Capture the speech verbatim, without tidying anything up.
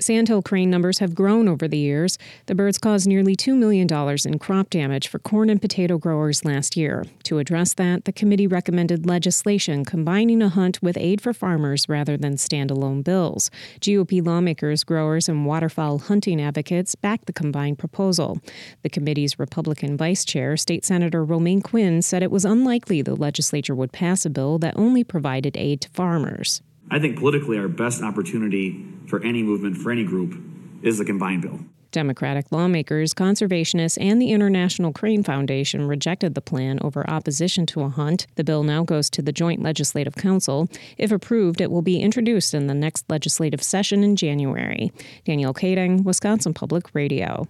Sandhill crane numbers have grown over the years. The birds caused nearly two million dollars in crop damage for corn and potato growers last year. To address that, the committee recommended legislation combining a hunt with aid for farmers rather than standalone bills. G O P lawmakers, growers, and waterfowl hunting advocates backed the combined proposal. The committee's Republican vice chair, State Senator Romaine Quinn, said it was unlikely the legislature would pass a bill that only provided aid to farmers. I think politically our best opportunity for any movement, for any group, is the combined bill. Democratic lawmakers, conservationists, and the International Crane Foundation rejected the plan over opposition to a hunt. The bill now goes to the Joint Legislative Council. If approved, it will be introduced in the next legislative session in January. Danielle Kading, Wisconsin Public Radio.